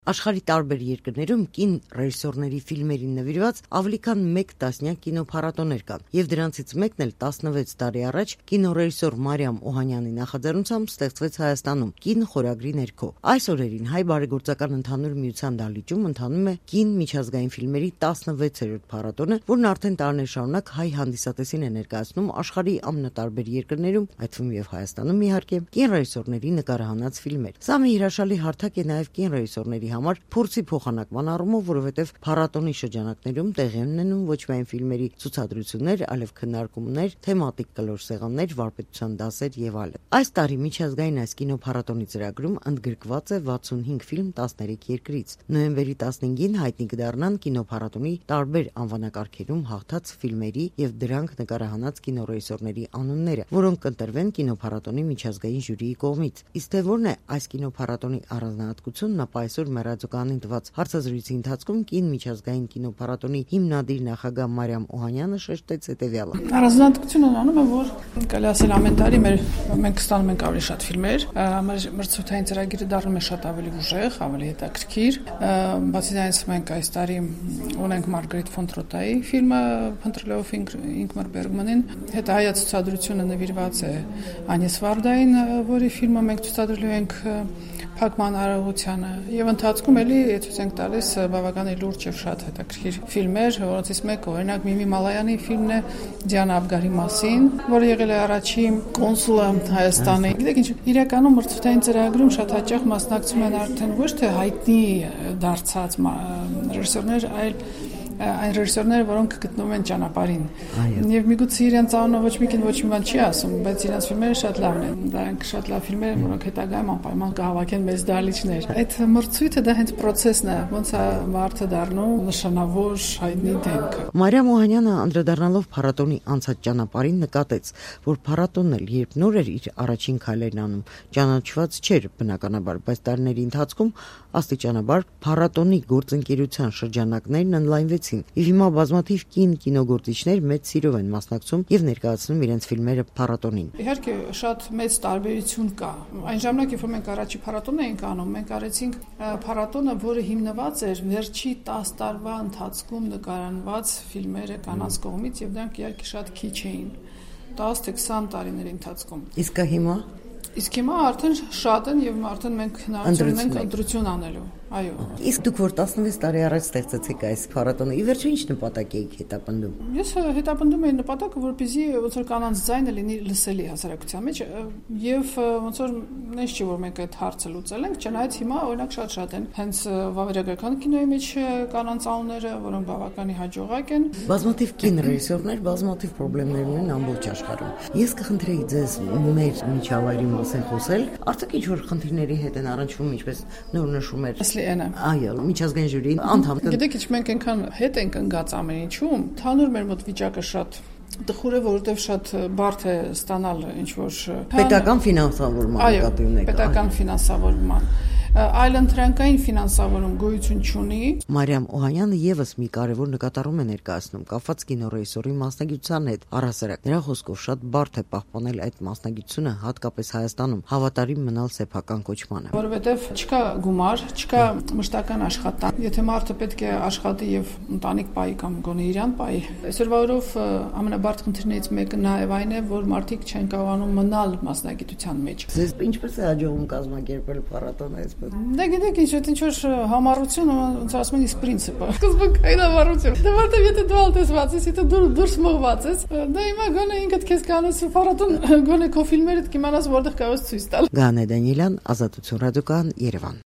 Աշխարհի տարբեր երկրներում կին ռեժիսորների ֆիլմերին նվիրված ավելի քան 1 տասնյակ կինոփառատոներ կան, եւ դրանցից մեկն էլ 16 տարի առաջ կինոռեժիսոր Մարիամ Օհանյանի նախաձեռնությամբ ստեղծվեց Հայաստանում կին խորագրի ներքո։ Այս օրերին Հայ բարեգործական ընդհանուր միության դահլիճում ընթանում է կին միջազգային ֆիլմերի 16-րդ փառատոնը, որն արդեն տարիներ շարունակ հայ հանդիսատեսին է ներկայացնում աշխարհի ամենատարբեր երկրներում, այդ թվում եւ Հայաստանում իհարկե, կին ռեժիսորների նկարահանած ֆիլմեր։ Սա մի հրաշալի հարթակ է նաեւ կին ռեժիսորների համար փորձի փոխանակման առումով, որովհետև փառատոնի շրջանակներում տեղի ունենում ոչ միայն ֆիլմերի ցուցադրություններ, այլև քննարկումներ, թեմատիկ կլոր սեղաններ, վարպետության դասեր եւ այլն։ Այս տարի միջազգային այս կինոփառատոնի ծրագրում ընդգրկված է 65 ֆիլմ 13 երկրից։ Նոյեմբերի 15-ին հայտնի կդառնան կինոփառատոնի տարբեր անվանակարգերում հաղթած ֆիլմերի եւ դրանք նկարահանած կինոռեժիսորների անունները, որոնք կընտրվեն կինոփառատոնի միջազգային ժյուրիի կողմից։ Իսկ թե որն է այս կինոփառատոնի առանձնահատկությունն, ապա այսօր Ռադիոկայանին տված հարցազրույցի ընթացքում կին միջազգային կինոփառատոնի հիմնադիր նախագահ Մարիամ Օհանյանը շեշտեց հետևյալը. Առանձնահատկությունն անում է, որ կարելի ասել ամեն տարի մենք ստանում ենք ավելի շատ ֆիլմեր, մրցույթային ծրագիրը դառնում է շատ ավելի ուժեղ, ավելի հետաքրքիր։ Բացի դրանից մենք այս տարի ունենք Մարգարիտ ֆոն Տրոտայի ֆիլմը «Փնտրելով Ինգմար Բերգմանին», հետահայաց ցուցադրությունը նվիրված է Անյես Վարդային, որի ֆիլմը մենք ցուցադրելու ենք փակման արարողությանը, եւ ընթացքում էլի ցույց ենք տալիս բավականին լուրջ եւ շատ հետաքրքիր ֆիլմեր, որոնցից մեկը օրինակ Միմի Մալայանի ֆիլմն է Դիանա Աբգարի մասին, որը եղել է առաջին կոնսուլը Հայաստանի։ Գիտեք ինչ, իրականում մրցութային ծրագրում շատ հաճախ մասնակցում են արդեն ոչ թե հայտնի դարձած ռեժիսորներ, այլ այն ռեժիսորները, որոնք գտնվում են ճանապարհին։ Եվ միգուցե իրենց անունը ոչ մի կին ոչ մի բան չի ասում, բայց իրենց ֆիլմերը շատ լավն են։ Դրանք շատ լավ ֆիլմեր են, որոնք հետագայում անպայման կհավաքեն մեծ դահլիճներ։ Այդ մրցույթը դա հենց process-ն է, ոնց է մարդը դառնում նշանավոր հայտնի դեմք։ Մարիամ Օհանյանը անդրադառնալով փառատոնի անցած ճանապարհին նկատեց, որ փառատոնն էլ երբ նոր էր իր առաջին քայլերն անում, ճանաչված չէր բնականաբար, բայց տարիների ընթացքում աստիճանաբար փառատոնի գործընկերության շրջանակներն ընդլայնվեցին։ Եվ հիմա բազմաթիվ կին կինոգործիչներ մեծ սիրով են մասնակցում եւ ներկայացնում իրենց ֆիլմերը փառատոնին։ Իհարկե շատ մեծ տարբերություն կա։ Այն ժամանակ, երբ մենք առաջի փառատոնը էինք անում, մենք արեցինք փառատոնը, որը հիմնված էր վերջի 10 տարվա ընթացքում նկարանված ֆիլմերը կանանց կողմից եւ դրանք իհարկե շատ քիչ էին 10 թե 20 տարիների ընթացքում։ Իսկ հիմա արդեն շատ են եւ արդեն մենք հնարավորություն ունենք ընտրություն անելու։ Այո։ Իսկ դուք որ 16 տարի առաջ ստեղծեցիք այս փառատոնը, ի վերջո ինչ նպատակ եք հետապնդում։ Ես հետապնդում եմ նպատակը, որպեսզի ոնց որ կանանց ձայնը լինի լսելի հասարակության մեջ եւ ոնց որ նենց չի որ մենք այդ հարցը լուծել ենք, չնայած հիմա օրինակ շատ են հենց վավերագրական կինոյի մեջ կանանց անունները, որոնք բավականին հաջողակ են։ Բազմաթիվ կին ռեժիսորներ բազմաթիվ խնդիրներ ունեն ամբողջ աշխարհում։ Ես կխնդրեի ձեզ մեր միջավայրի մասին խոսել, արդյոք ինչ որ խնդիրների հետ են առնչվում, ինչպես նոր նշում էր Այո, միջազգային ժյուրիի անդամ։ Գիտեք, ինչ մենք այնքան հետ ենք ընկած ամեն ինչում, թանուր մեր մոտ վիճակը շատ տխուր է, որովհետև շատ բարդ է ստանալ ինչ որ պետական ֆինանսավորման նկատի ունեք։ Պետական ֆինանսավորման այլ ընտրանքային ֆինանսավորում գոյություն չունի։ Մարիամ Օհանյանը եւս մի կարևոր նկատառում է ներկայացնում կապված կինոռեժիսորի մասնագիտության հետ։ Առհասարակ նրա խոսքով շատ բարդ է պահպանել այդ մասնագիտությունը, հատկապես Հայաստանում, հավատարիմ մնալ սեփական կոչմանը։ Որովհետև չկա գումար, չկա մշտական աշխատանք։ Եթե մարդը պետք է աշխատի եւ ընտանիք պայի կամ գոնե իրան պայի, այսօրվա օրով ամենաբարդ խնդիրներից մեկը նաեւ այն է, որ մարդիկ չեն կարողանում մնալ մասնագիտության մեջ։ Ձեզ ինչպես է հաջողվում կազմակերպել փառատոնը այս Դե գիտեք ինչ որ համառություն, ոնց ասում են, իսկ պրինցիպը։ Սկզբունքային համառություն։ Դե որտեվ եթե դու ալտեսված ես, եթե դու դուրս մղված ես, դա հիմա գոնե ինքդ քեզ կանես փառատոն, գոնե քո ֆիլմերդ կիմանաս որտեղ կարող ես ցույց տալ։ Գանե Դանիելյան, Ազատություն ռադիոկայան, Երևան։